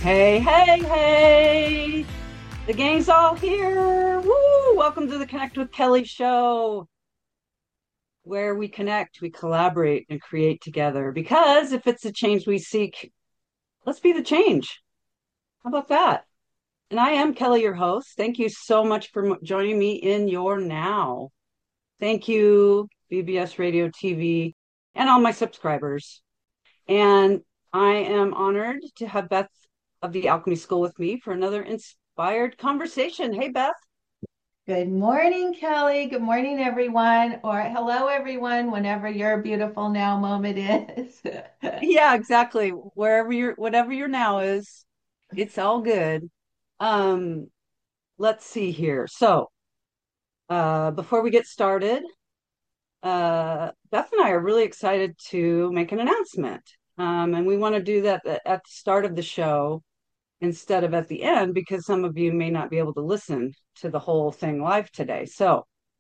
Hey, hey, hey! The gang's all here. Woo! Welcome to the Connect with Kelly show, where we connect, we collaborate, and create together. Because if it's a change we seek, let's be the change. How about that? And I am Kelly, your host. Thank you so much for joining me in your now. Thank you, BBS Radio TV, and all my subscribers. And I am honored to have Beth of the Alchemy School with me for another inspired conversation. Hey, Beth. Good morning, Kelly. Good morning, everyone, or hello, everyone, whenever your beautiful now moment is. Yeah, exactly. Whatever your now is, it's all good. Um, let's see here. So, before we get started, Beth and I are really excited to make an announcement. And we want to do that at the start of the show instead of at the end because some of you may not be able to listen to the whole thing live today. So,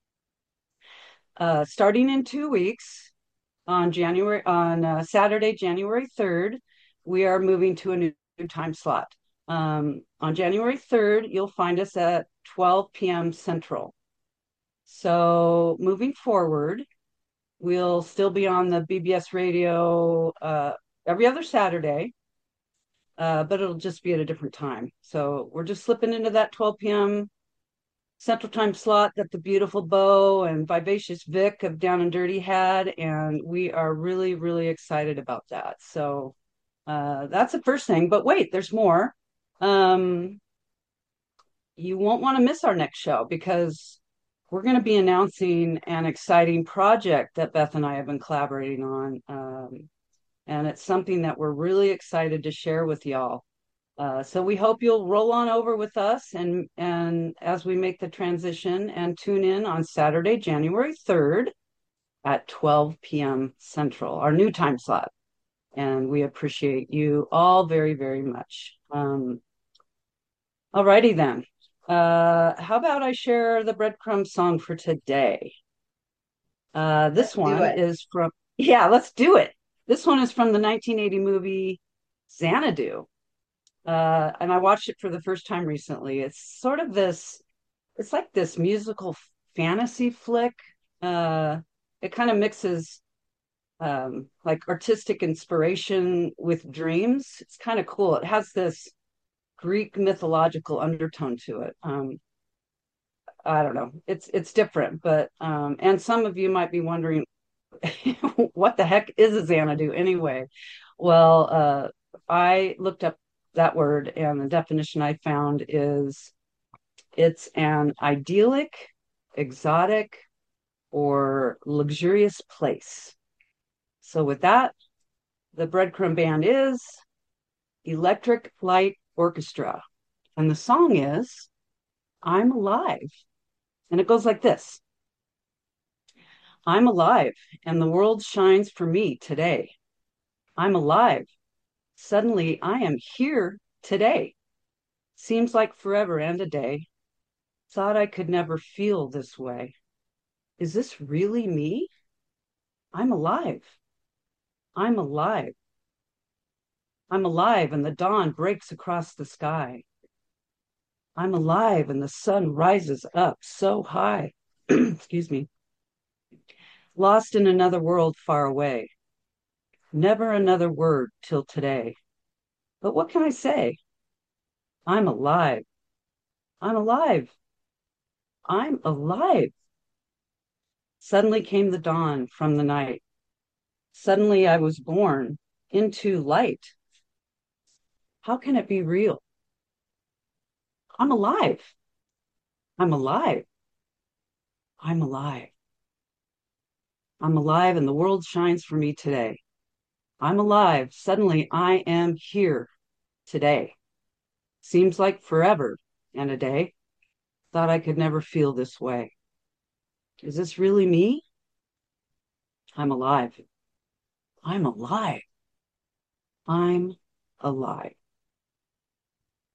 starting in 2 weeks on Saturday, January 3rd, we are moving to a new time slot. On January 3rd, you'll find us at 12 p.m. Central. So moving forward, we'll still be on the BBS radio every other Saturday, but it'll just be at a different time. So we're just slipping into that 12 p.m. Central Time slot that the beautiful Bo and Vivacious Vic of Down and Dirty had, and we are really, really excited about that. So that's the first thing. But wait, there's more. Um, you won't want to miss our next show because we're going to be announcing an exciting project that Beth and I have been collaborating on. And it's something that we're really excited to share with y'all. So we hope you'll roll on over with us and as we make the transition and tune in on Saturday, January 3rd at 12 p.m. Central, our new time slot. And we appreciate you all very, very much. All righty then. How about I share the breadcrumb song for today? This Let's do one it. is from, yeah, let's do it. This one is from the 1980 movie Xanadu. And I watched it for the first time recently. It's sort of this, it's like this musical fantasy flick. Uh, it kind of mixes like artistic inspiration with dreams. It's kind of cool. It has this Greek mythological undertone to it. I don't know. It's different, but and some of you might be wondering what the heck is a Xanadu anyway? Well, I looked up that word, and the definition I found is it's an idyllic, exotic, or luxurious place. So, with that, the Breadcrumb Band is Electric Light Orchestra. And the song is I'm Alive. And it goes like this: I'm alive, and the world shines for me today. I'm alive. Suddenly, I am here today. Seems like forever and a day. Thought I could never feel this way. Is this really me? I'm alive. I'm alive. I'm alive, and the dawn breaks across the sky. I'm alive, and the sun rises up so high. Excuse me. Lost in another world far away. Never another word till today. But what can I say? I'm alive. I'm alive. I'm alive. Suddenly came the dawn from the night. Suddenly I was born into light. How can it be real? I'm alive. I'm alive. I'm alive. I'm alive and the world shines for me today. I'm alive. Suddenly I am here today. Seems like forever and a day. Thought I could never feel this way. Is this really me? I'm alive. I'm alive. I'm alive.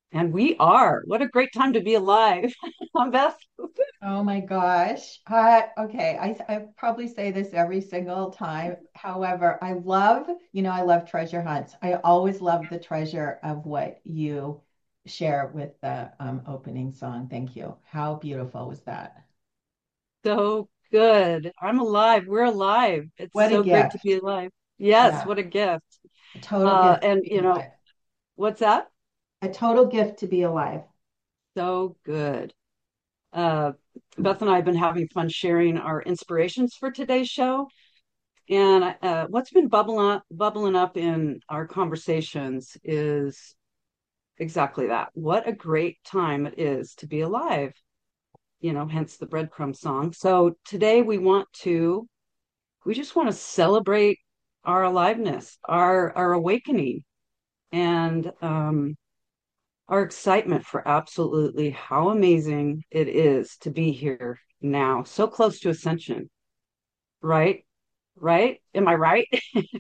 And we are. What a great time to be alive. Beth. Oh my gosh. Okay, I probably say this every single time. However, I love treasure hunts. I always love the treasure of what you share with the opening song. Thank you. How beautiful was that? So good. I'm alive. We're alive. It's What a so great to be gift. alive. Yes, Yeah, what a gift. a total gift to And be alive. what's that? A total gift to be alive. So good. Uh, Beth and I have been having fun sharing our inspirations for today's show. And what's been bubbling up in our conversations is exactly that. What a great time it is to be alive, hence the breadcrumb song. So today we just want to celebrate our aliveness, our awakening, and our excitement for absolutely how amazing it is to be here now, so close to ascension, right? Right? Am I right?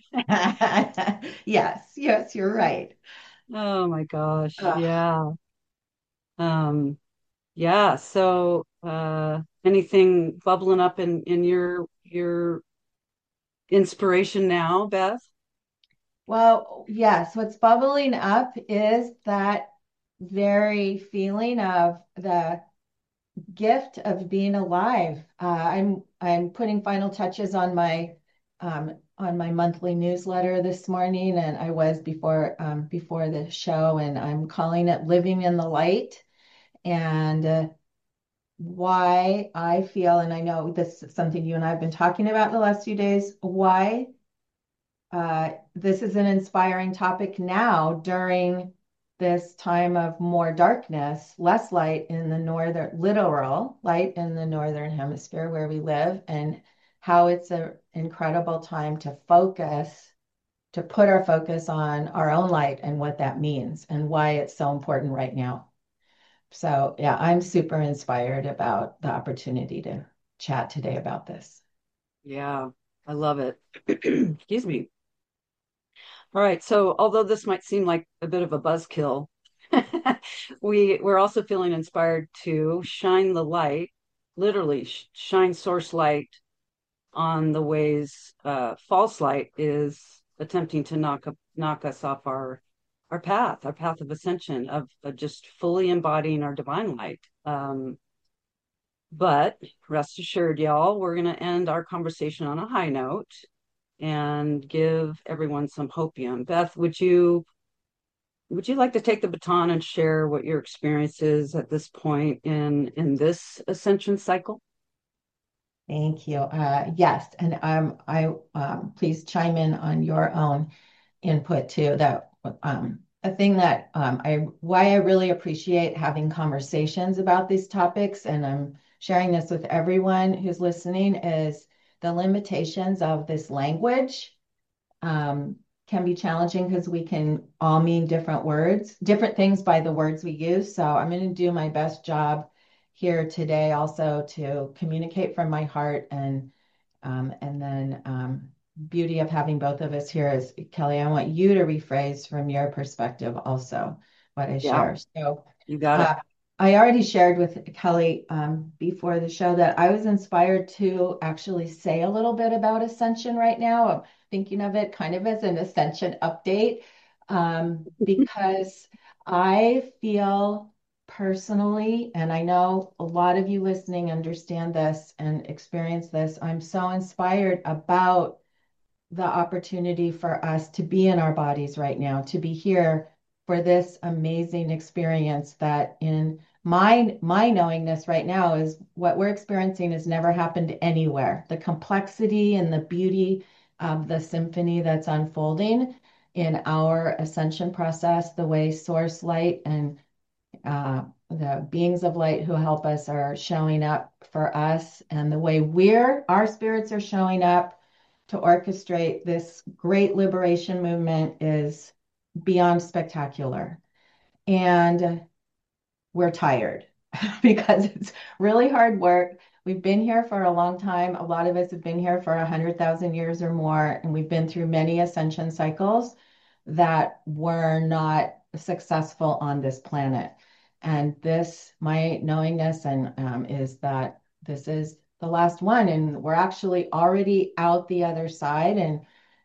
Yes, yes, you're right. Oh my gosh. Ugh. Yeah. Um, yeah. So anything bubbling up in your inspiration now, Beth? Well, yes, what's bubbling up is that very feeling of the gift of being alive. I'm putting final touches on my monthly newsletter this morning, and I was before the show, and I'm calling it "Living in the Light." And why I feel, and I know this is something you and I have been talking about the last few days, why this is an inspiring topic now during this time of more darkness, less light in the northern, literal light in the northern hemisphere where we live, and how it's an incredible time to focus, to put our focus on our own light and what that means and why it's so important right now. So, yeah, I'm super inspired about the opportunity to chat today about this. Yeah, I love it. Excuse me. All right. So, although this might seem like a bit of a buzzkill, we're also feeling inspired to shine the light, literally shine source light on the ways false light is attempting to knock us off our path of ascension, of just fully embodying our divine light. But rest assured, y'all, we're going to end our conversation on a high note and give everyone some hopium. Beth, would you like to take the baton and share what your experience is at this point in this ascension cycle? Thank you. Yes, and I please chime in on your own input too. That a thing that I why I really appreciate having conversations about these topics, and I'm sharing this with everyone who's listening, is the limitations of this language um, can be challenging because we can all mean different words, different things by the words we use. So I'm going to do my best job here today also to communicate from my heart and then beauty of having both of us here is Kelly, I want you to rephrase from your perspective also what I Yeah, share. So you got it. uh, I already shared with Kelly before the show that I was inspired to actually say a little bit about Ascension right now. I'm thinking of it kind of as an Ascension update because I feel personally, and I know a lot of you listening understand this and experience this, I'm so inspired about the opportunity for us to be in our bodies right now, to be here for this amazing experience that in my knowingness right now is what we're experiencing has never happened anywhere. The complexity and the beauty of the symphony that's unfolding in our ascension process, the way source light and the beings of light who help us are showing up for us, and the way our spirits are showing up to orchestrate this great liberation movement is beyond spectacular. And we're tired because it's really hard work. We've been here for a long time. A lot of us have been here for 100,000 years or more, and we've been through many ascension cycles that were not successful on this planet. And this, my knowingness and is that this is the last one, and we're actually already out the other side and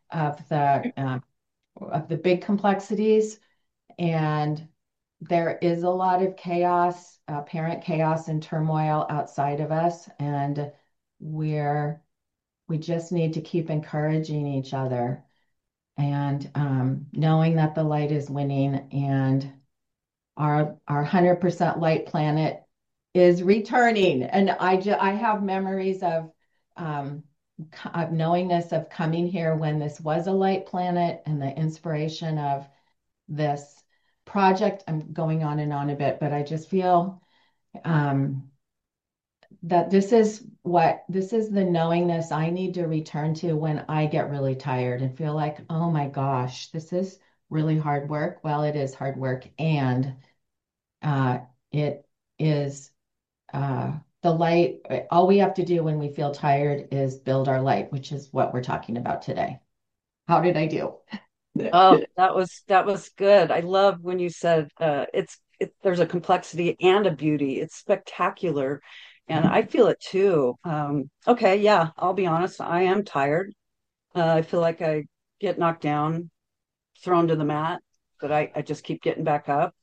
of the big complexities. And there is a lot of chaos, apparent chaos and turmoil outside of us, and we're we just need to keep encouraging each other and knowing that the light is winning and our 100% light planet is returning. And I have memories um, of knowingness of coming here when this was a light planet and the inspiration of this project. I'm going on and on a bit, but I just feel um, that this is the knowingness I need to return to when I get really tired and feel like, oh my gosh, this is really hard work. Well, it is hard work, and uh, it is the light. All we have to do when we feel tired is build our light, which is what we're talking about today. How did I do? Oh, that was good. I love when you said there's a complexity and a beauty. It's spectacular, and I feel it too. Okay, yeah, I'll be honest. I am tired. I feel like I get knocked down, thrown to the mat, but I just keep getting back up.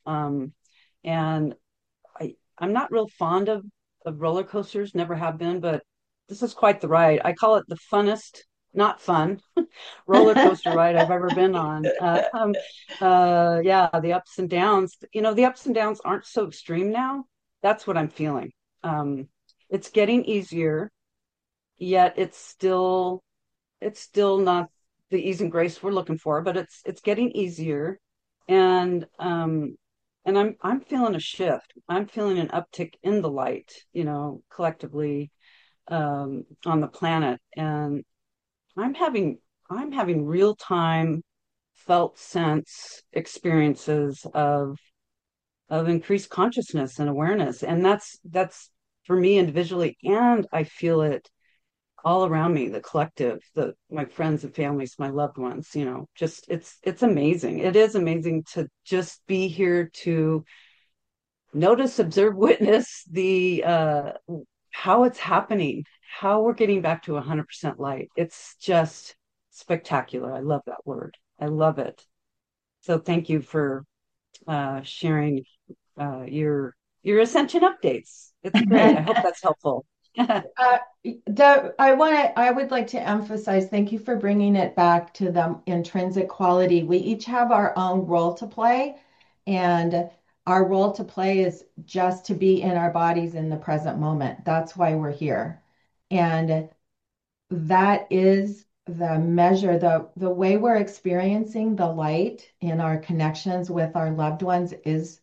And I'm not real fond of roller coasters, never have been, but this is quite the ride. I call it the funnest, not fun, roller coaster ride I've ever been on. Yeah, the ups and downs. You know, the ups and downs aren't so extreme now. That's what I'm feeling. Um, it's getting easier, yet it's still not the ease and grace we're looking for, but it's getting easier, and I'm feeling a shift. I'm feeling an uptick in the light, you know, collectively on the planet, and I'm having I'm having real time felt sense experiences of increased consciousness and awareness, and that's for me individually, and I feel it all around me, the collective, the my friends and families, my loved ones, you know, just it's amazing. It is amazing to just be here to notice, observe, witness the how it's happening, how we're getting back to 100% light. It's just spectacular. I love that word. I love it. So thank you for sharing your ascension updates. It's great. I hope that's helpful. Uh, I would like to emphasize, thank you for bringing it back to the intrinsic quality. We each have our own role to play, and our role to play is just to be in our bodies in the present moment. That's why we're here. And that is the measure, the way we're experiencing the light in our connections with our loved ones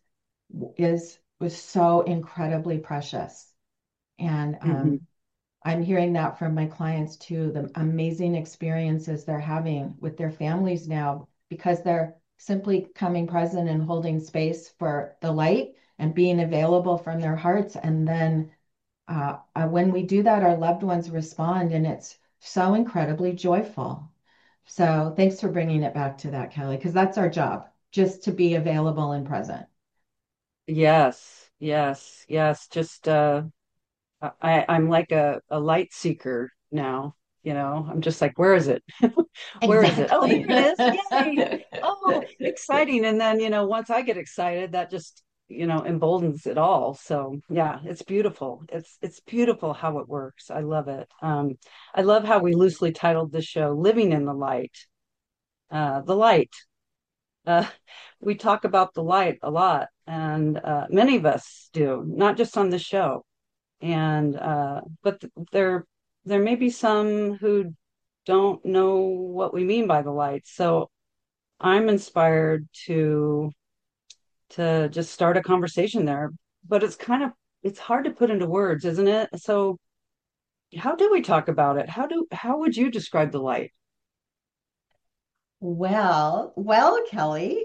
was so incredibly precious. And Mhm. I'm hearing that from my clients too, the amazing experiences they're having with their families now because they're simply coming present and holding space for the light and being available from their hearts. And then when we do that, our loved ones respond, and it's so incredibly joyful. So thanks for bringing it back to that, Kelly, because that's our job, just to be available and present. Yes, yes, yes. Just I'm like a light seeker now, you know. I'm just like, where is it? Where is it? Oh, there Exactly. it is. Yay. Oh, exciting. And then, you know, once I get excited, that just, you know, emboldens it all. So yeah, it's beautiful. It's beautiful how it works. I love it. I love how we loosely titled the show Living in the Light. The light. Uh, we talk about the light a lot, and many of us do, not just on the show. And but there may be some who don't know what we mean by the light. So I'm inspired to just start a conversation there. But it's hard to put into words, isn't it? So how do we talk about it? How would you describe the light? Well, Kelly,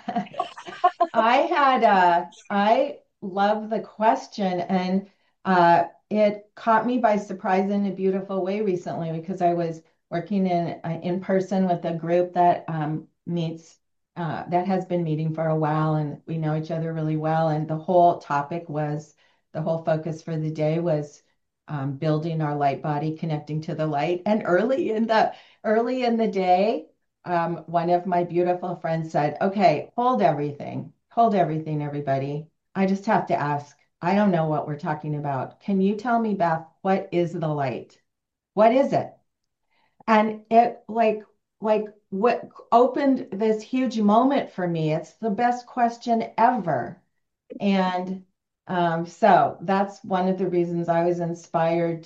I love the question, and it caught me by surprise in a beautiful way recently because I was working in person with a group that meets that has been meeting for a while, and we know each other really well. And the whole focus for the day was building our light body, connecting to the light. And early in the day, one of my beautiful friends said, "Okay, hold everything, everybody. I just have to ask. I don't know what we're talking about. Can you tell me, Beth, what is the light? What is it?" And it like what opened this huge moment for me. It's the best question ever. And so that's one of the reasons I was inspired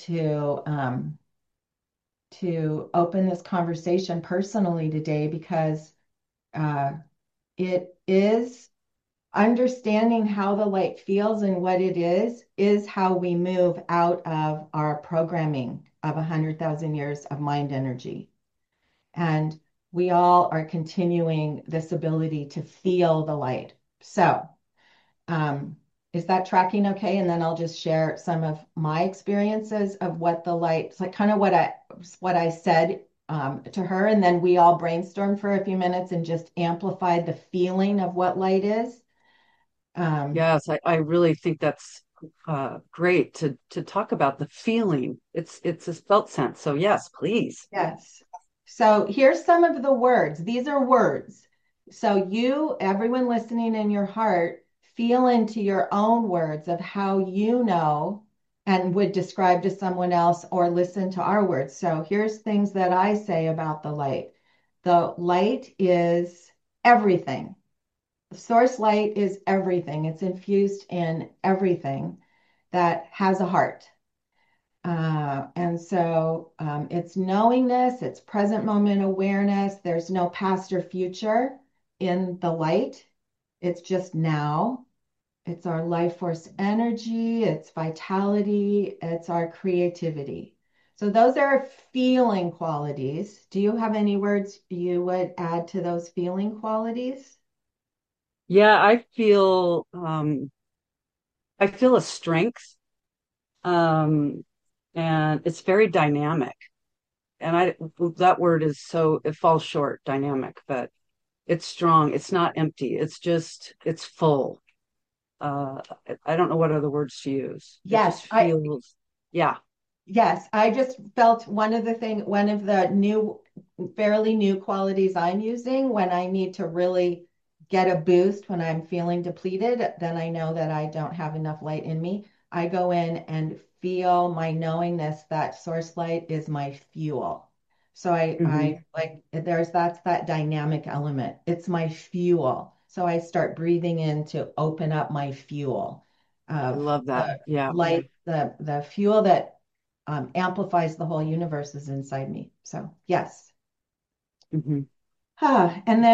to open this conversation personally today, because uh, it is understanding how the light feels and what it is how we move out of our programming of 100,000 years of mind energy. And we all are continuing this ability to feel the light. So, um, is that tracking okay? And then I'll just share some of my experiences of what the light, it's like kind of what I said to her, and then we all brainstormed for a few minutes and just amplified the feeling of what light is. Um, Yes, I really think that's great to talk about the feeling. It's a felt sense. So yes, please. Yes. So here's some of the words. These are words. So you, everyone listening in your heart, feel into your own words of how you know and would describe to someone else, or listen to our words. So here's things that I say about the light. The light is everything. Source light is everything. It's infused in everything that has a heart. And so it's knowingness, it's present moment awareness. There's no past or future in the light. It's just now. It's our life force energy, it's vitality, it's our creativity. So those are feeling qualities. Do you have any words you would add to those feeling qualities? Yeah, I feel a strength, um, and it's very dynamic. And I that word is so it falls short, dynamic, but it's strong. It's not empty. It's full. Uh, I don't know what other words to use. It just Yes, feels, yeah. yes, I just felt one of the fairly new qualities I'm using when I need to really get a boost when I'm feeling depleted, then I know that I don't have enough light in me. I go in and feel my knowingness that source light is my fuel. So I Hmm. like that's that dynamic element. It's my fuel. So I start breathing in to open up my fuel I of love that. the Yeah. light, the fuel that amplifies the whole universe is inside me. So yes. Hmm. And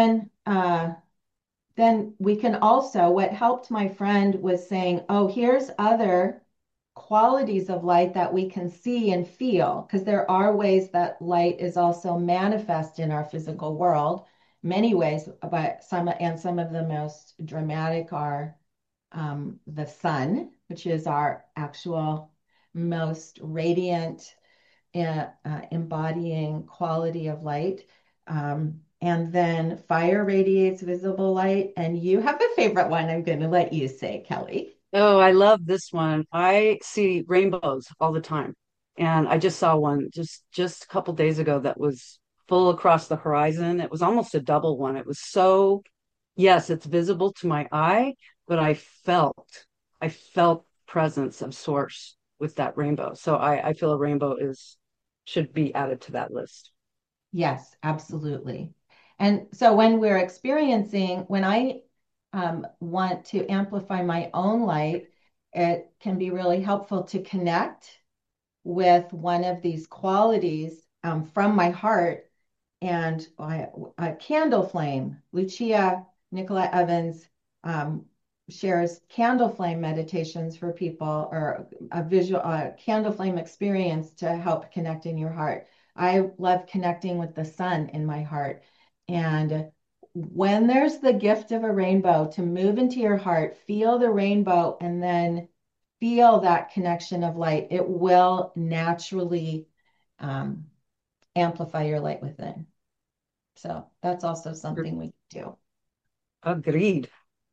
then we can also, what helped my friend was saying, oh, here's other qualities of light that we can see and feel, because there are ways that light is also manifest in our physical world, many ways, but some of the most dramatic are the sun, which is our actual most radiant embodying quality of light. And then fire radiates visible light. And you have a favorite one I'm going to let you say, Kelly. Oh, I love this one. I see rainbows all the time. And I just saw one just a couple days ago that was full across the horizon. It was almost a double one. It was so, yes, it's visible to my eye, but I felt presence of source with that rainbow. So I feel a rainbow is should be added to that list. Yes, absolutely. And so when I want to amplify my own light, it can be really helpful to connect with one of these qualities from my heart. And a candle flame. Lucia Nicola Evans um, shares candle flame meditations for people, or a visual candle flame experience to help connect in your heart. I love connecting with the sun in my heart. And when there's the gift of a rainbow, to move into your heart, feel the rainbow, and then feel that connection of light, it will naturally um, amplify your light within. So that's also something we do. Agreed.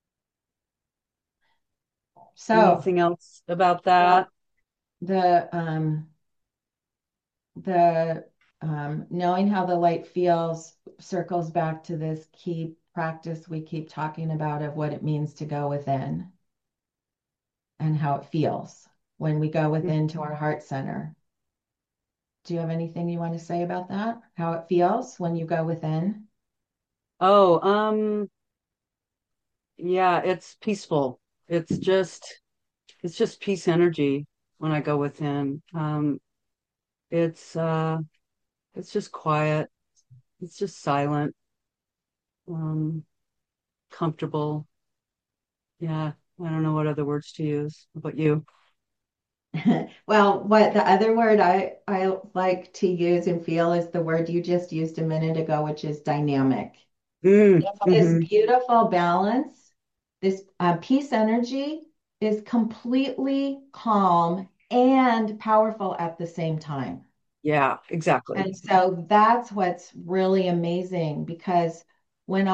So, Anything else about well, that? the the knowing how the light feels circles back to this key practice we keep talking about of what it means to go within and how it feels when we go within to our heart center. Do you have anything you want to say about that? How it feels when you go within? Oh, yeah, it's peaceful. It's just it's just peace energy when I go within. It's it's just quiet. It's just silent, um, comfortable. Yeah, I don't know what other words to use. How about you? Well, what the other word I like to use and feel is the word you just used a minute ago, which is dynamic. This Hmm. beautiful balance, this peace energy is completely calm and powerful at the same time. Yeah, exactly. And so that's what's really amazing because when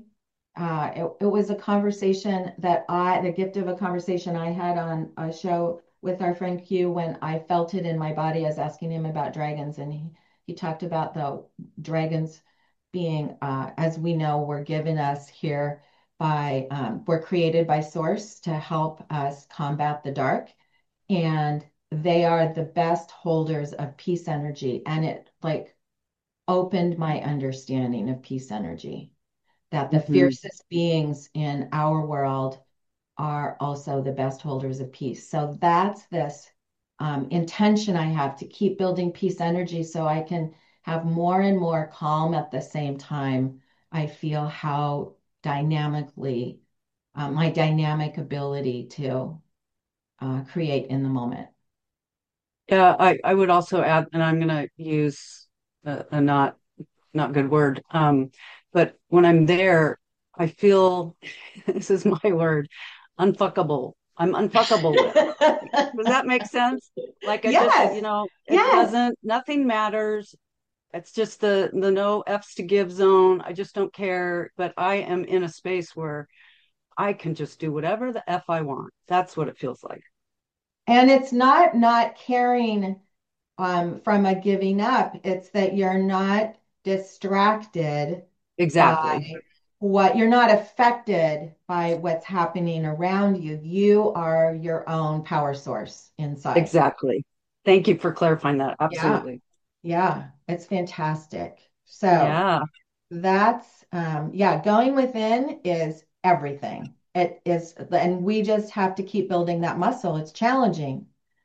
it was a conversation the gift of a conversation I had on a show with our friend Q when I felt it in my body. I was asking him about dragons, and he talked about the dragons being, as we know, were given us here were created by Source to help us combat the dark. And they are the best holders of peace energy. And it like opened my understanding of peace energy, that the Hmm. fiercest beings in our world are also the best holders of peace. So that's this intention I have to keep building peace energy so I can have more and more calm at the same time. I feel how dynamically, my dynamic ability to create in the moment. Yeah, I would also add, and I'm going to use a not good word. But when I'm there, I feel this is my word, unfuckable. I'm unfuckable with. Does that make sense? Like I just, Yes, it yes. doesn't, nothing matters. It's just the no F's to give zone. I just don't care. But I am in a space where I can just do whatever the F I want. That's what it feels like. And it's not caring from a giving up. It's that you're not distracted Exactly. by you're not affected by what's happening around you. You are your own power source inside. Exactly. Thank you for clarifying that. Yeah, Absolutely. yeah, it's fantastic. So Yeah. that's, yeah, going within is everything. It is, and we just have to keep building that muscle. It's challenging.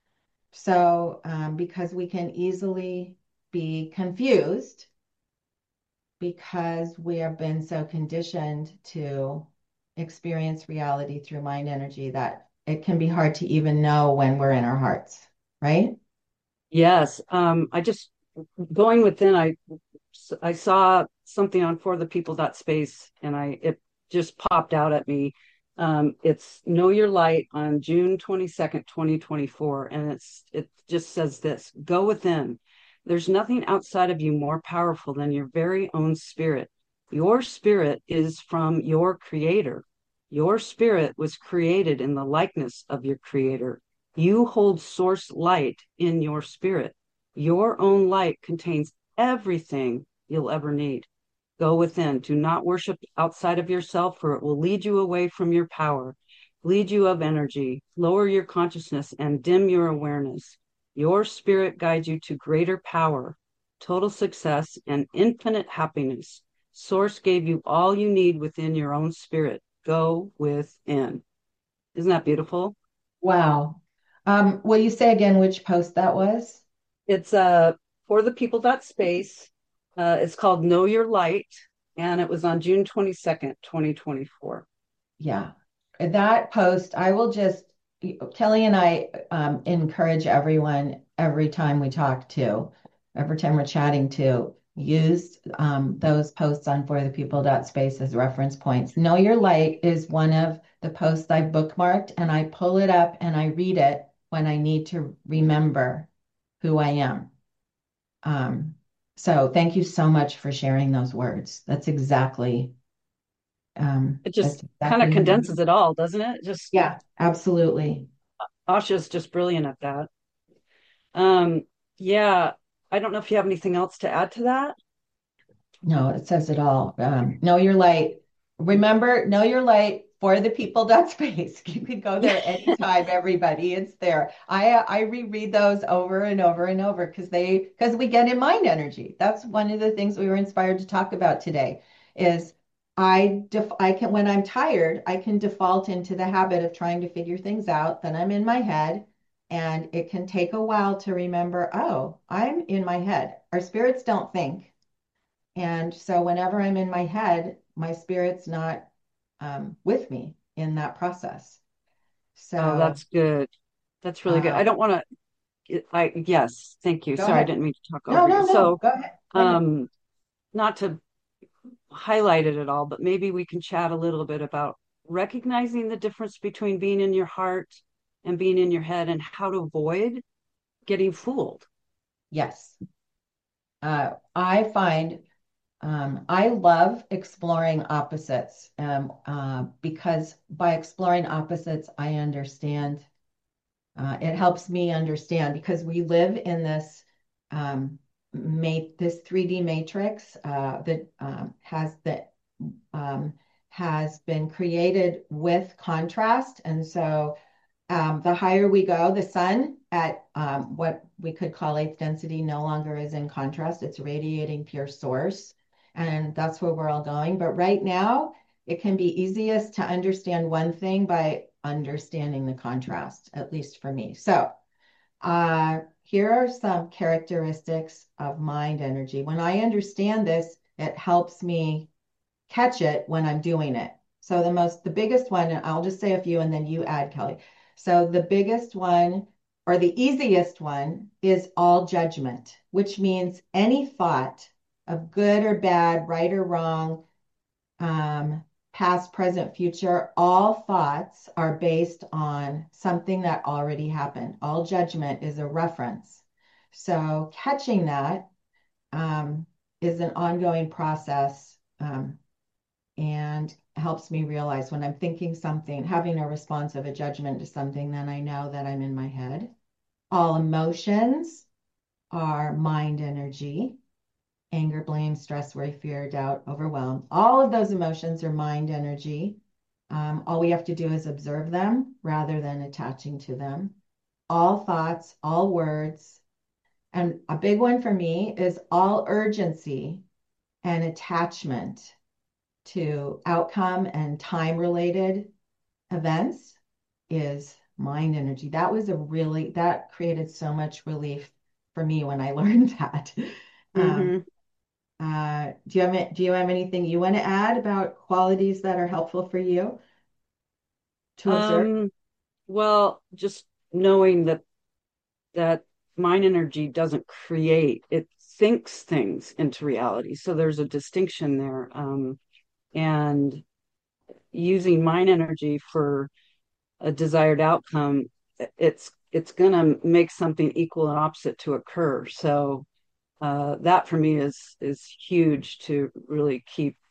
So, because we can easily be confused because we have been so conditioned to experience reality through mind energy that it can be hard to even know when we're in our hearts, right? Yes. I just going within, I saw something on for the people dot space and it just popped out at me. It's Know Your Light on June 22nd, 2024. And it just says this: go within. There's nothing outside of you more powerful than your very own spirit. Your spirit is from your creator. Your spirit was created in the likeness of your creator. You hold source light in your spirit. Your own light contains everything you'll ever need. Go within. Do not worship outside of yourself, for it will lead you away from your power, lead you of energy, lower your consciousness, and dim your awareness. Your spirit guides you to greater power, total success, and infinite happiness. Source gave you all you need within your own spirit. Go within. Isn't that beautiful? Wow. Will you say again which post that was? It's for the people dot space. It's called Know Your Light, and it was on June 22nd, 2024. Yeah. That post, I will just, Kelly and I encourage everyone every time we talk to, every time we're chatting to, use those posts on for the people dot space as reference points. Know Your Light is one of the posts I bookmarked, and I pull it up and I read it when I need to remember who I am. Um, so thank you so much for sharing those words. That's exactly. It just That's kind of exactly how. condenses it all, doesn't it? Just Yeah, absolutely. Asha's just brilliant at that. Um, yeah, I don't know if you have anything else to add to that. No, it says it all. Know your light. Remember, know your light for the people.space. You can go there anytime, everybody. It's there. I reread those over and over and over because we get in mind energy. That's one of the things we were inspired to talk about today is I can when I'm tired, I can default into the habit of trying to figure things out. Then I'm in my head. And it can take a while to remember, oh, I'm in my head. Our spirits don't think. And so whenever I'm in my head, my spirit's not with me in that process. Oh, So that's good. That's really good. uh, I don't want to, yes, thank you. go Sorry, I ahead. didn't mean to talk No, over you. no, no. So, Go ahead. Go ahead. um, not to highlight it at all, but maybe we can chat a little bit about recognizing the difference between being in your heart and being in your head and how to avoid getting fooled. Yes. I find I love exploring opposites because by exploring opposites, I understand. It helps me understand because we live in this this 3D matrix that um, has been created with contrast, and so the higher we go, the sun at what we could call eighth density no longer is in contrast. It's radiating pure source, and that's where we're all going. But right now, it can be easiest to understand one thing by understanding the contrast, at least for me. So, here are some characteristics of mind energy. When I understand this, it helps me catch it when I'm doing it. So the biggest one, and I'll just say a few and then you add, Kelly. So the biggest one or the easiest one is all judgment, which means any thought of good or bad, right or wrong, um, past, present, future, all thoughts are based on something that already happened. All judgment is a reference. So catching that um, is an ongoing process. And helps me realize when I'm thinking something, having a response of a judgment to something, then I know that I'm in my head. All emotions are mind energy: anger, blame, stress, worry, fear, doubt, overwhelm. All of those emotions are mind energy. All we have to do is observe them rather than attaching to them. All thoughts, all words. And a big one for me is all urgency and attachment to outcome and time related events is mind energy. That created so much relief for me when I learned that. Um, Mm-hmm. do you have anything you want to add about qualities that are helpful for you to observe? Um, well, just knowing that mind energy doesn't create, it thinks things into reality. So there's a distinction there. And using mind energy for a desired outcome, it's going to make something equal and opposite to occur. So that for me is huge to really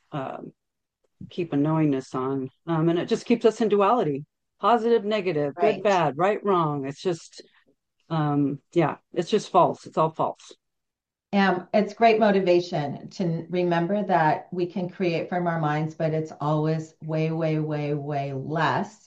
keep a knowingness on, and it just keeps us in duality: positive, negative, good, Right. bad, right, wrong. It's just yeah, it's just false. It's all false. It's great motivation to remember that we can create from our minds, but it's always way, way, way, way less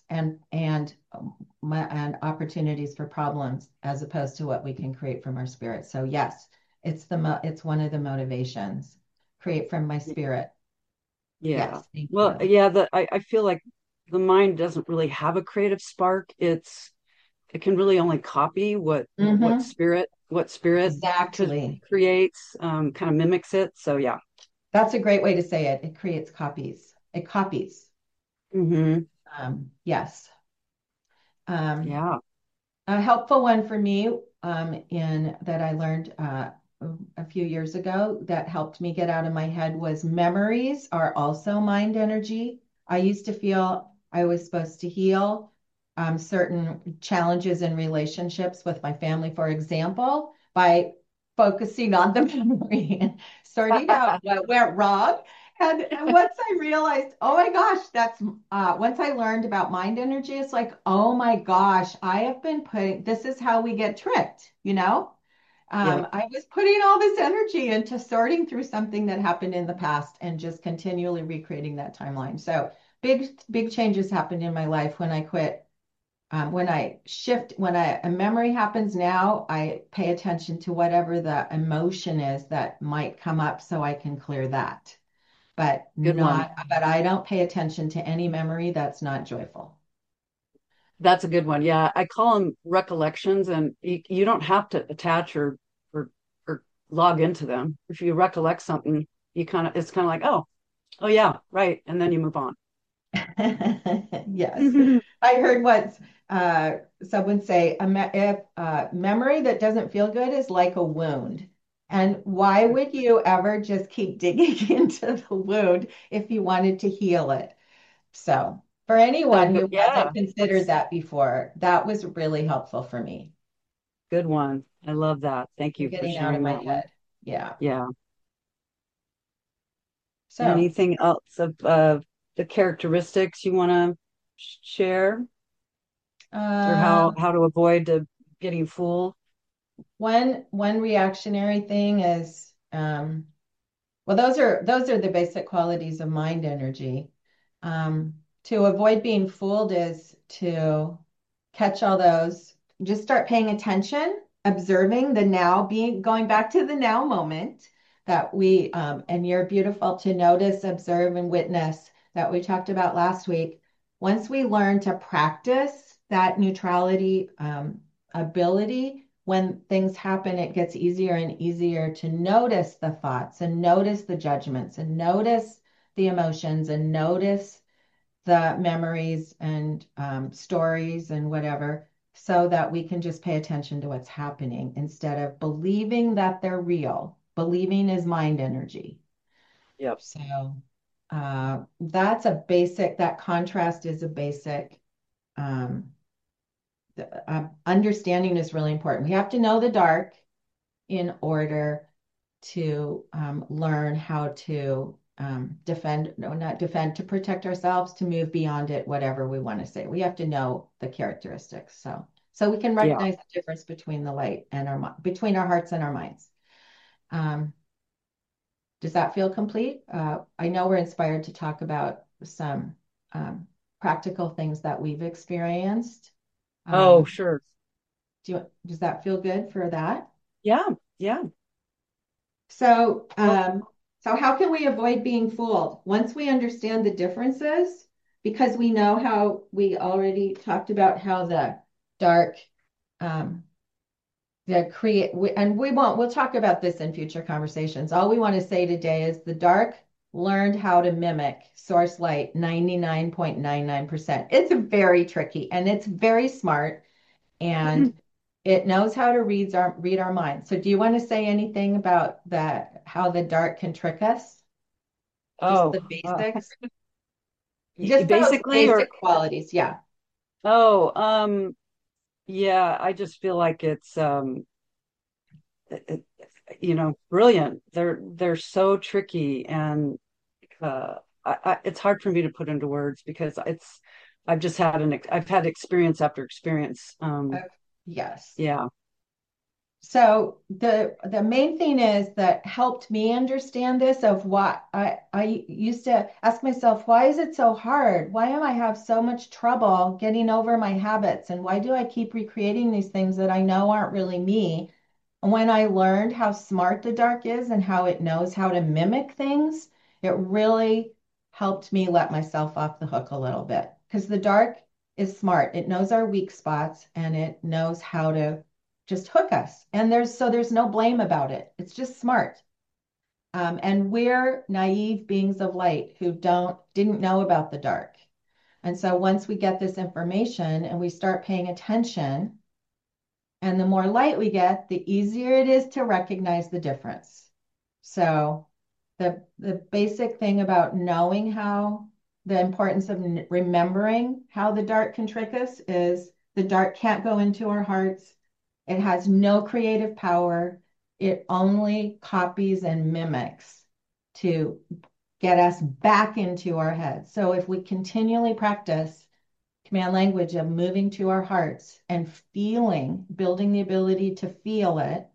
and opportunities for problems as opposed to what we can create from our spirit. So yes, it's one of the motivations. Create from my spirit. Yeah. Yes, thank Well, you. yeah, I feel like the mind doesn't really have a creative spark. It can really only copy Hmm. what spirit Exactly. creates, kind of mimics it. So yeah. That's a great way to say it. It creates copies. It copies. Hmm. Yes. Um, Yeah. A helpful one for me in that I learned a few years ago that helped me get out of my head was memories are also mind energy. I used to feel I was supposed to heal certain challenges in relationships with my family, for example, by focusing on the memory and sorting out what went wrong. And once I realized, oh my gosh, once I learned about mind energy, it's like, oh my gosh, I have been putting, this is how we get tricked, you know? Yep. I was putting all this energy into sorting through something that happened in the past and just continually recreating that timeline. So big changes happened in my life when I quit. When I shift, when a memory happens now, I pay attention to whatever the emotion is that might come up so I can clear that. Good one. But I don't pay attention to any memory that's not joyful. That's a good one. Yeah, I call them recollections, and you don't have to attach or or log into them. If you recollect something, you kind of it's kind of like, oh yeah, right, and then you move on. Yes. I heard once someone say, if memory that doesn't feel good is like a wound. And why would you ever just keep digging into the wound if you wanted to heal it? So, for So anyone good. who Yeah, hasn't considered that's that before, that was really helpful for me. good one. I love that. Thank I'm you for getting out of sharing my that one. head. Yeah. Yeah. So, Anything else of the characteristics you want to share, or um, how to avoid getting fooled? one reactionary thing is well, those are the basic qualities of mind energy. To avoid being fooled is to catch all those, just start paying attention, observing the now, being going back to the now moment that and you're beautiful to notice, observe, and witness that we talked about last week. Once we learn to practice that neutrality ability, when things happen, it gets easier and easier to notice the thoughts and notice the judgments and notice the emotions and notice the memories and stories and whatever, so that we can just pay attention to what's happening instead of believing that they're real. Believing is mind energy. Yep. So that's a basic, that contrast is a basic. Um, Understanding is really important. We have to know the dark in order to learn how to defend, no, not defend, to protect ourselves, to move beyond it, whatever we want to say. We have to know the characteristics. So we can Yeah. recognize the difference between the light and between our hearts and our minds. Um, does that feel complete? I know we're inspired to talk about some um, practical things that we've experienced. Oh, Um, sure. does that feel good for that? Yeah. Yeah. So, Well, so how can we avoid being fooled? Once we understand the differences, because we know how we already talked about how the dark, um, and we'll talk about this in future conversations. All we want to say today is the dark learned how to mimic source light 99.99%. It's very tricky and it's very smart and it knows how to read our minds. So do you want to say anything about that, how the dark can trick us? Just oh, the basics, just those basically, or basic qualities. Yeah. oh, yeah, I just feel like it's it, it- brilliant. They're so tricky, and it's hard for me to put into words because I've had experience after experience. Uh, yes. Yeah. So the main thing is that helped me understand this of why I used to ask myself, why is it so hard? Why am I have so much trouble getting over my habits? And why do I keep recreating these things that I know aren't really me? And when I learned how smart the dark is and how it knows how to mimic things, it really helped me let myself off the hook a little bit. Because the dark is smart. It knows our weak spots and it knows how to just hook us. And there's no blame about it. It's just smart. And we're naive beings of light who didn't know about the dark. And so once we get this information and we start paying attention, and the more light we get, the easier it is to recognize the difference. So the basic thing about knowing how the importance of remembering how the dark can trick us is the dark can't go into our hearts. It has no creative power. It only copies and mimics to get us back into our heads. So if we continually practice command language of moving to our hearts and feeling, building the ability to feel it,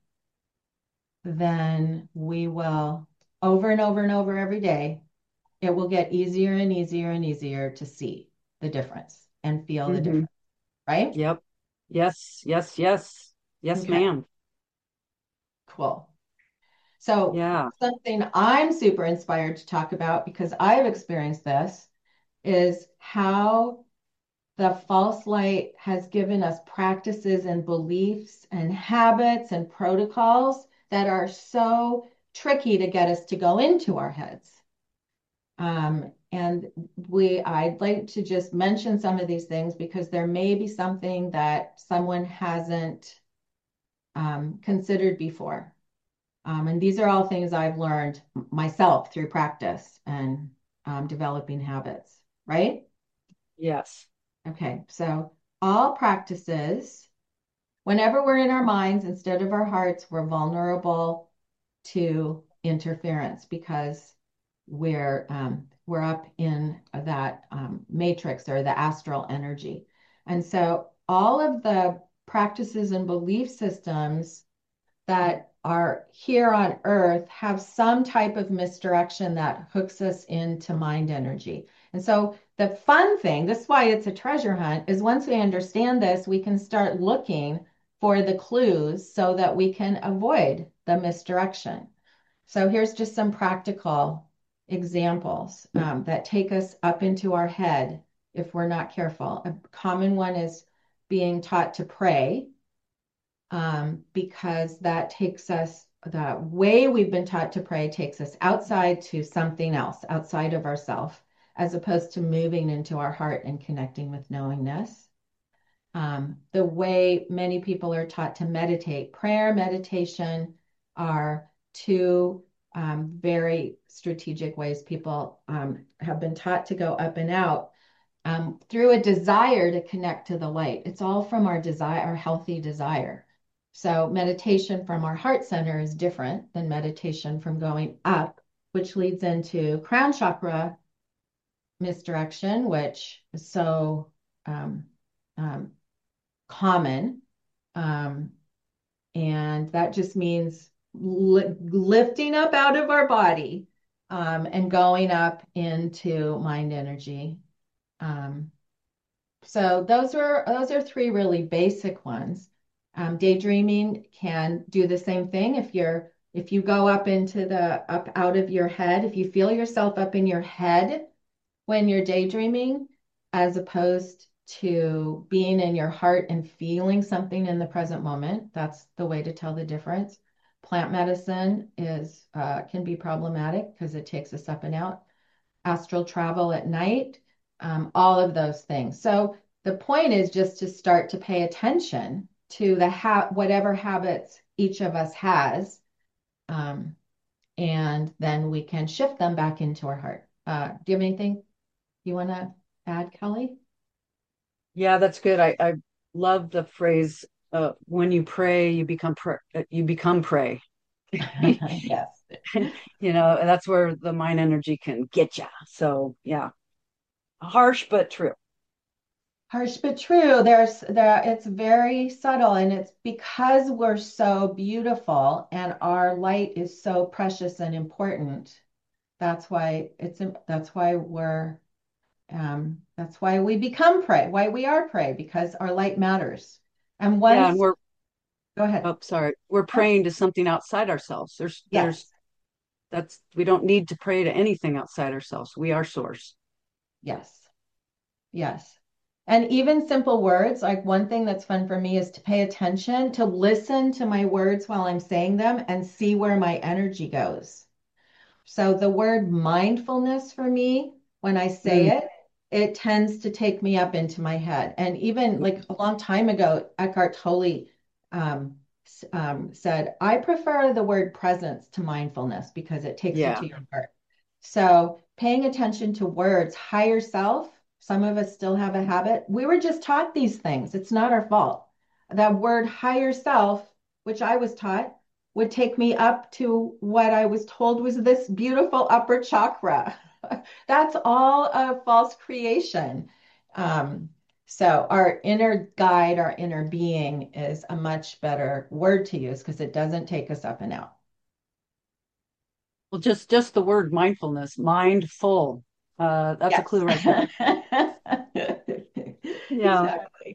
then we will, over and over and over every day, it will get easier and easier and easier to see the difference and feel the Hmm. difference, right? Yep. Yes, yes, yes. Yes, Okay, ma'am. cool. So Yeah. something I'm super inspired to talk about because I've experienced this is how the false light has given us practices and beliefs and habits and protocols that are so tricky to get us to go into our heads. And I'd like to just mention some of these things because there may be something that someone hasn't considered before. And these are all things I've learned myself through practice and developing habits, right? Yes. Okay, so all practices, whenever we're in our minds instead of our hearts, we're vulnerable to interference because we're up in that matrix or the astral energy. And so all of the practices and belief systems that are here on earth have some type of misdirection that hooks us into mind energy. And so the fun thing, this is why it's a treasure hunt, is once we understand this, we can start looking for the clues so that we can avoid the misdirection. So here's just some practical examples that take us up into our head if we're not careful. A common one is being taught to pray because that takes us, the way we've been taught to pray takes us outside to something else, outside of ourself, as opposed to moving into our heart and connecting with knowingness. The way many people are taught to meditate, prayer, meditation are two very strategic ways people have been taught to go up and out through a desire to connect to the light. It's all from our desire, our healthy desire. So meditation from our heart center is different than meditation from going up, which leads into crown chakra misdirection, which is so um, um, common. Um, and that just means lifting up out of our body and going up into mind energy. Um, So those are three really basic ones. Daydreaming can do the same thing. If you go up into the up out of your head, if you feel yourself up in your head when you're daydreaming, as opposed to being in your heart and feeling something in the present moment, that's the way to tell the difference. Plant medicine is can be problematic because it takes us up and out. Astral travel at night, all of those things. So the point is just to start to pay attention to whatever habits each of us has, um, and then we can shift them back into our heart. Do you have anything you want to add, Kelly? Yeah, that's good. I love the phrase, when you pray, you become prey. Yes. That's where the mind energy can get you. So, yeah, harsh but true. Harsh but true. It's very subtle, and it's because we're so beautiful and our light is so precious and important. That's why we become prey, why we are prey, because our light matters. And Yeah, and once, go ahead. oh, sorry, we're Oh, praying to something outside ourselves. yes, We don't need to pray to anything outside ourselves. We are source. yes, yes. And even simple words, like one thing that's fun for me is to pay attention, to listen to my words while I'm saying them and see where my energy goes. So the word mindfulness for me, when I say Mm, it, it tends to take me up into my head. And even like a long time ago, Eckhart Tolle um, said, I prefer the word presence to mindfulness because it takes you yeah. to your heart. So paying attention to words, higher self, some of us still have a habit. We were just taught these things. It's not our fault. That word higher self, which I was taught, would take me up to what I was told was this beautiful upper chakra. That's all a false creation. Um, so our inner guide, our inner being is a much better word to use because it doesn't take us up and out. Well, just the word mindfulness, mindful. That's a Yes. clue right there. Yeah. Exactly.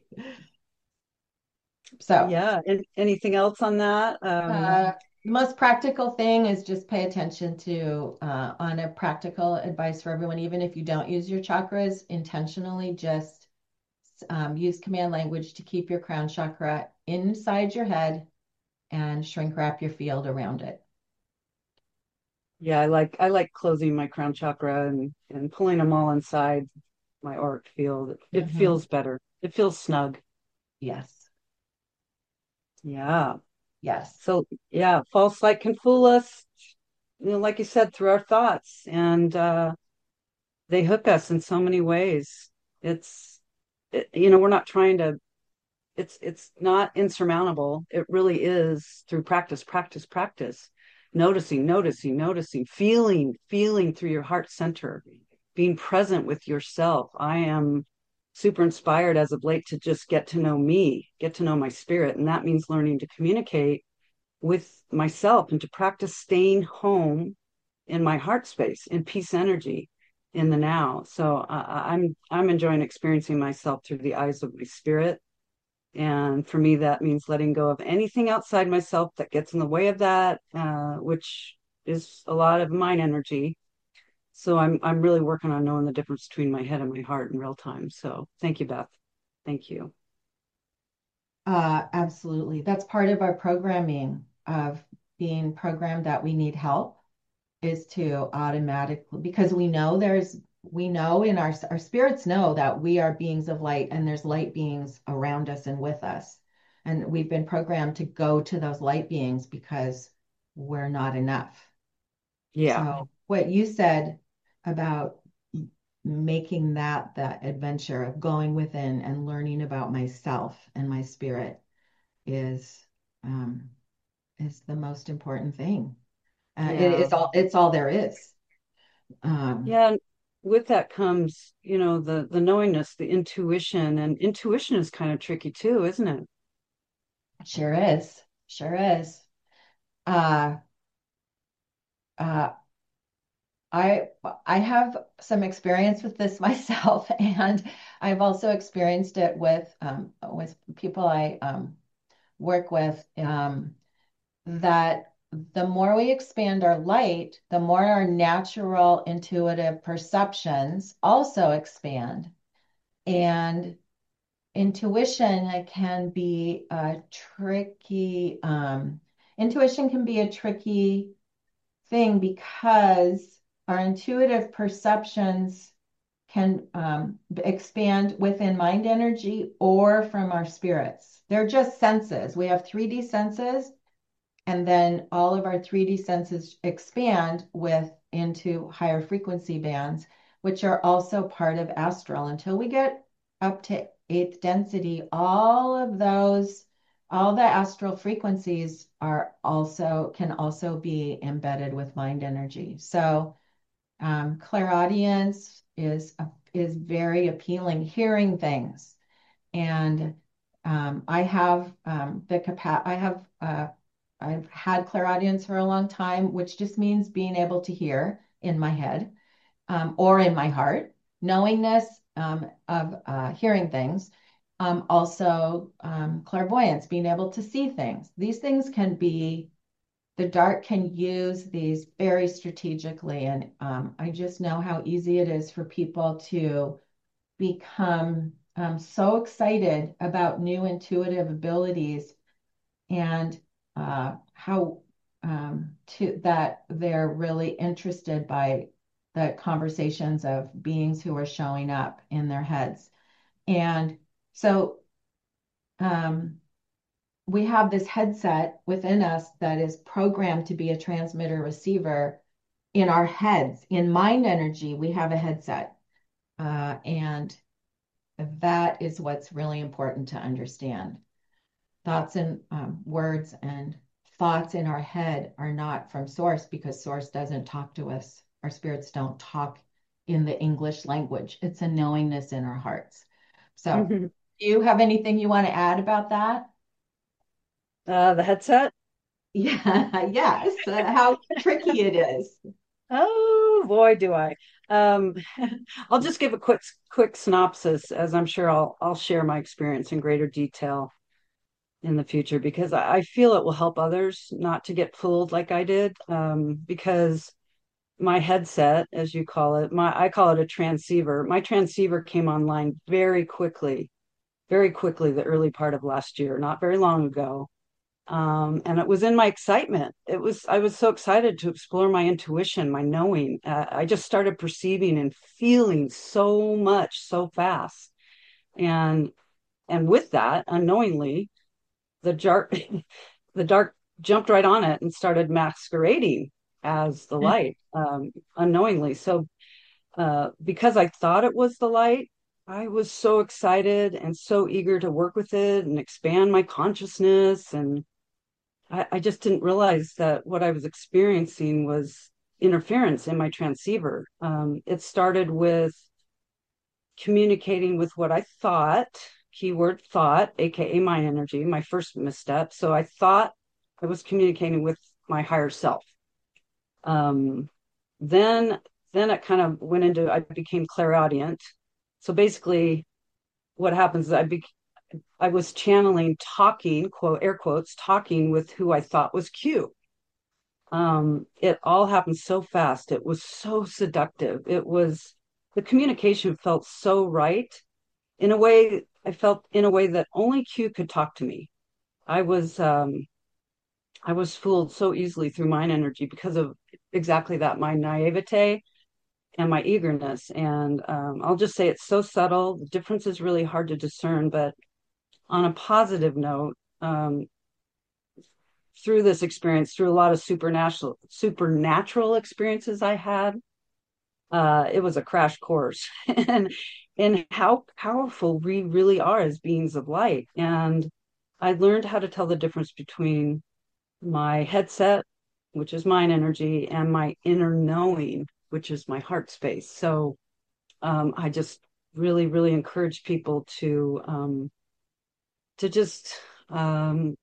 So, Yeah. Anything else on that? uh, the most practical thing is just pay attention to, on a practical advice for everyone, even if you don't use your chakras intentionally, just use command language to keep your crown chakra inside your head and shrink wrap your field around it. Yeah, I like closing my crown chakra and pulling them all inside my auric field. It Hmm. feels better. It feels snug. Yes. Yeah. Yes. So yeah, false light can fool us, like you said, through our thoughts, and they hook us in so many ways. We're not trying to. It's not insurmountable. It really is through practice, practice, practice. Noticing, feeling through your heart center, being present with yourself. I am super inspired as of late to just get to know me, get to know my spirit. And that means learning to communicate with myself and to practice staying home in my heart space, in peace energy, in the now. So I'm enjoying experiencing myself through the eyes of my spirit, and for me, that means letting go of anything outside myself that gets in the way of that, which is a lot of mind energy. So I'm really working on knowing the difference between my head and my heart in real time. So thank you, Beth. Thank you. Absolutely. That's part of our programming of being programmed that we need help is to automatically, because we know in our spirits know that we are beings of light and there's light beings around us and with us. And we've been programmed to go to those light beings because we're not enough. Yeah. So what you said about making that adventure of going within and learning about myself and my spirit is um, is the most important thing. Yeah. It's all there is. Um, Yeah. And with that comes, the knowingness, the intuition, and intuition is kind of tricky too, isn't it? sure is, sure is. Uh, uh, I I have some experience with this myself, and I've also experienced it with people I work with. That the more we expand our light, the more our natural intuitive perceptions also expand. And intuition can be a tricky, intuition can be a tricky thing because our intuitive perceptions can expand within mind energy or from our spirits. They're just senses. We have 3D senses, and then all of our 3D senses expand with into higher frequency bands, which are also part of astral. Until we get up to eighth density, all the astral frequencies can also be embedded with mind energy. So clairaudience is very appealing, hearing things. And I have the capa I have I've had clairaudience for a long time, which just means being able to hear in my head or in my heart, knowingness of hearing things. Also, clairvoyance, being able to see things. These things can be, the dark can use these very strategically. And I just know how easy it is for people to become so excited about new intuitive abilities and how to that they're really interested by the conversations of beings who are showing up in their heads. And so um, we have this headset within us that is programmed to be a transmitter receiver in our heads. In mind energy, we have a headset. And that is what's really important to understand. Thoughts and words and thoughts in our head are not from source because source doesn't talk to us. Our spirits don't talk in the English language. It's a knowingness in our hearts. So, do you have anything you want to add about that? The headset. Yeah, yes. How tricky it is. Oh boy, do I. Um, I'll just give a quick synopsis, as I'm sure I'll share my experience in greater detail in the future because I feel it will help others not to get fooled like I did. Because my headset, as you call it, my I call it a transceiver. My transceiver came online very quickly, the early part of last year, not very long ago. And it was in my excitement. I was so excited to explore my intuition, my knowing. I just started perceiving and feeling so much so fast. And, and with that, unknowingly, the the dark jumped right on it and started masquerading as the light, unknowingly. So, because I thought it was the light, I was so excited and so eager to work with it and expand my consciousness. And I just didn't realize that what I was experiencing was interference in my transceiver. It started with communicating with what I thought, keyword thought, aka my energy, my first misstep. So I thought I was communicating with my higher self. Um, then then it kind of went into I became clairaudient. So basically, what happens is I was channeling, talking, quote air quotes, talking with who I thought was Q. It all happened so fast. It was so seductive. The communication felt so right in a way. I felt in a way that only Q could talk to me. I was um, I was fooled so easily through mind energy because of exactly that, my naivete and my eagerness. And I'll just say it's so subtle. The difference is really hard to discern. But on a positive note, through this experience, through a lot of supernatural experiences I had, it was a crash course and in how powerful we really are as beings of light. And I learned how to tell the difference between my headset, which is mind energy, and my inner knowing, which is my heart space. So I just really encourage people to just um,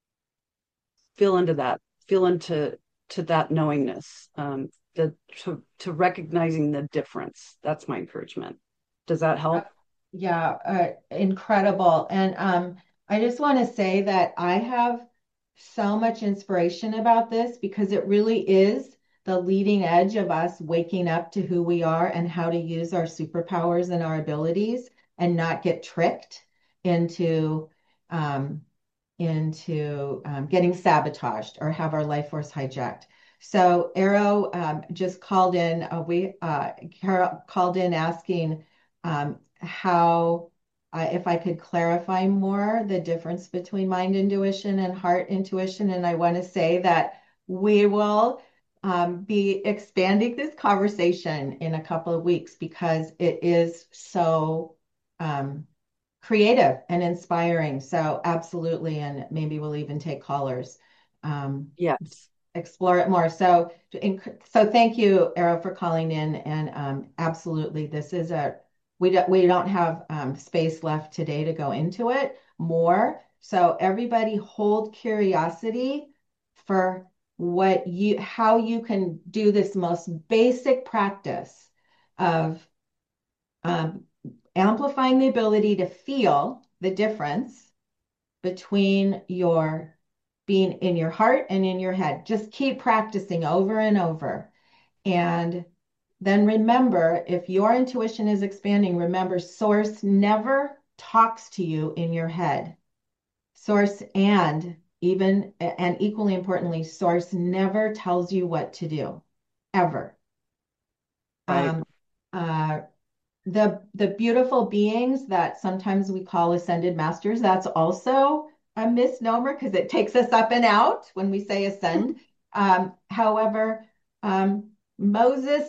feel into that, feel into to that knowingness, to recognizing the difference. That's my encouragement. Does that help? Yeah, incredible. And I just want to say that I have so much inspiration about this because it really is the leading edge of us waking up to who we are and how to use our superpowers and our abilities and not get tricked into um, getting sabotaged or have our life force hijacked. So Arrow just called in. Carol called in asking how if I could clarify more the difference between mind intuition and heart intuition. And I want to say that we will be expanding this conversation in a couple of weeks because it is so um, creative and inspiring. So absolutely, and maybe we'll even take callers. Um, Yes. Explore it more. So thank you, Arrow, for calling in. And absolutely, this is we don't have space left today to go into it more. So everybody hold curiosity for how you can do this most basic practice of um, amplifying the ability to feel the difference between your being in your heart and in your head. Just keep practicing over and over. And then remember, if your intuition is expanding, remember, source never talks to you in your head. Source and equally importantly, source never tells you what to do, ever. Right. Um, uh, the beautiful beings that sometimes we call ascended masters, that's also a misnomer because it takes us up and out when we say ascend. However,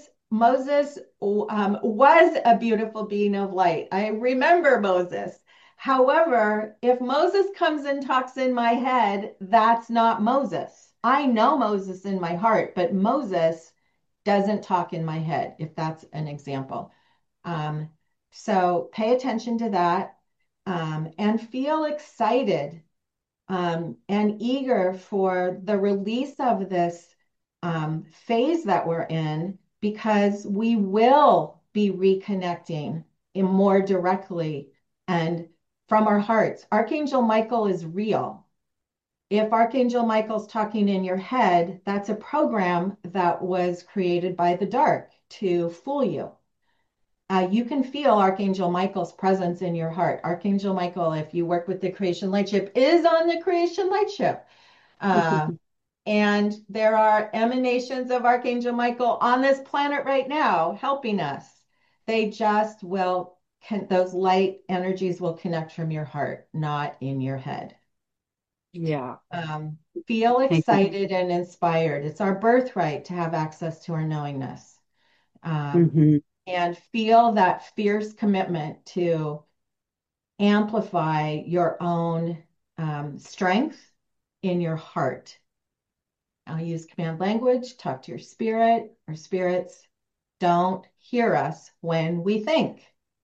Moses was a beautiful being of light. I remember Moses. However, if Moses comes and talks in my head, that's not Moses. I know Moses in my heart, but Moses doesn't talk in my head, if that's an example. Um, so pay attention to that, and feel excited, and eager for the release of this phase that we're in, because we will be reconnecting in more directly and from our hearts. Archangel Michael is real. If Archangel Michael's talking in your head, that's a program that was created by the dark to fool you. You can feel Archangel Michael's presence in your heart. Archangel Michael, if you work with the Creation Light Ship, is on the Creation Light Ship. Uh, and there are emanations of Archangel Michael on this planet right now helping us. They just will, those light energies will connect from your heart, not in your head. Yeah. Feel Thank you. excited and inspired. It's our birthright to have access to our knowingness. Um, Hmm. and feel that fierce commitment to amplify your own strength in your heart. I'll use command language, talk to your spirit or spirits. Don't hear us when we think.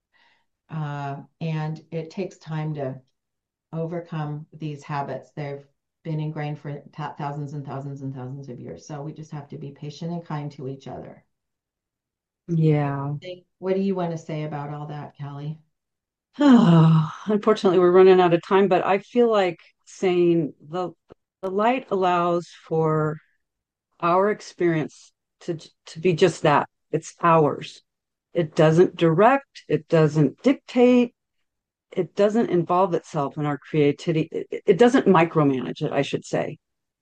And it takes time to overcome these habits. They've been ingrained for thousands and thousands and thousands of years. So we just have to be patient and kind to each other. Yeah. What do you want to say about all that, Kelly? Unfortunately, we're running out of time, but I feel like saying the light allows for our experience to be just that. It's ours. It doesn't direct, it doesn't dictate, it doesn't involve itself in our creativity. It doesn't micromanage it, I should say.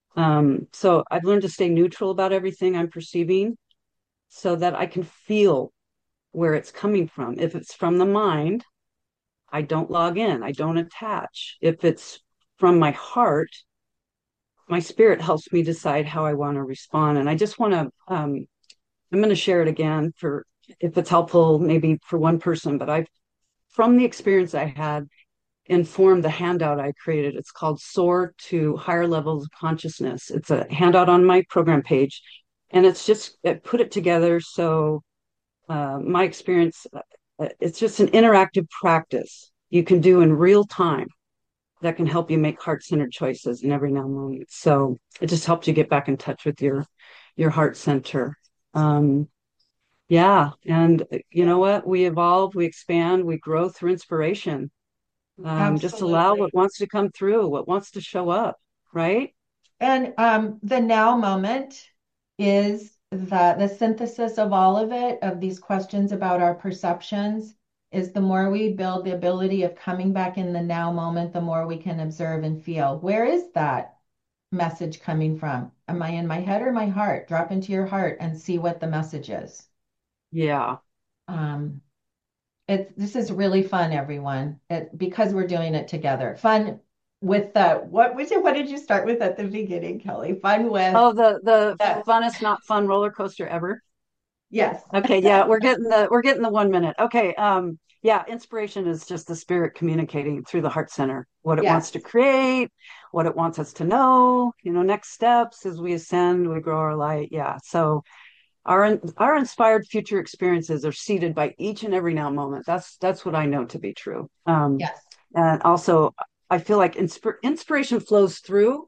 So I've learned to stay neutral about everything I'm perceiving so that I can feel where it's coming from. If it's from the mind, I don't log in, I don't attach. If it's from my heart, my spirit helps me decide how I want to respond. And I just want to, I'm going to share it again for if it's helpful, maybe for one person, but from the experience I had, informed the handout I created. It's called Soar to Higher Levels of Consciousness. It's a handout on my program page. And it put it together so my experience, it's just an interactive practice you can do in real time that can help you make heart-centered choices in every now and moment. So it just helped you get back in touch with your heart center. Um, yeah, and you know what? We evolve, we expand, we grow through inspiration. Just allow what Absolutely. wants to come through, what wants to show up, right? And the now moment is the synthesis of all of it, of these questions about our perceptions, is the more we build the ability of coming back in the now moment, the more we can observe and feel. Where is that message coming from? Am I in my head or my heart? Drop into your heart and see what the message is. Yeah. Um, this is really fun, everyone, because we're doing it together. Fun with the what did you start with at the beginning, Kelly? Fun with Oh, the the funnest not fun roller coaster ever. yes. Okay, yeah, we're getting the 1 minute. Okay, yeah, inspiration is just the spirit communicating through the heart center, what it wants Yes. to create, what it wants us to know, next steps as we ascend, we grow our light. Yeah. So our inspired future experiences are seeded by each and every now moment. That's what I know to be true. Yes. And also I feel like inspiration flows through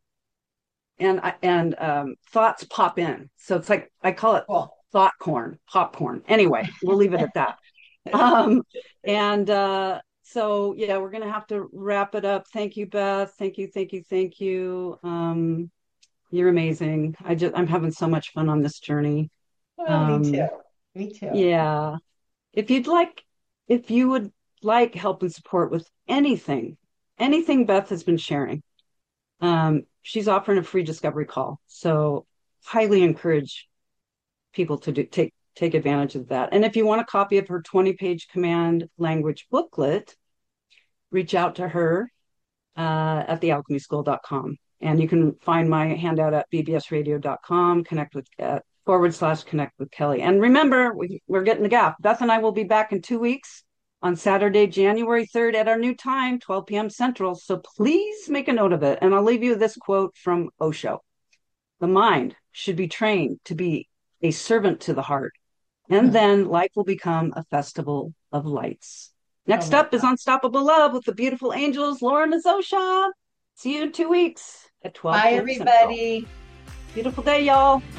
and thoughts pop in. So it's like I call it Cool. thought corn, popcorn. Anyway, we'll leave it at that. Um, and so yeah, we're gonna have to wrap it up. Thank you, Beth. Thank you, thank you, thank you. You're amazing. I'm having so much fun on this journey. Oh, me too. Um, Me too. yeah. If you'd like, if you would like help and support with anything Beth has been sharing, she's offering a free discovery call. So highly encourage people to take advantage of that. And if you want a copy of her 20-page command language booklet, reach out to her at thealchemyschool.com. And you can find my handout at bbsradio.com, /connect with Kelly. And remember, we're getting the gap. Beth and I will be back in 2 weeks on Saturday, January 3rd at our new time, 12 p.m. Central. So please make a note of it. And I'll leave you with this quote from Osho. The mind should be trained to be a servant to the heart, and Hmm. then life will become a festival of lights. Oh Next my up is God. Unstoppable Love with the beautiful angels, Laura Mazosha. See you in 2 weeks at 12 Bye, p.m. Central. everybody. Beautiful day, y'all.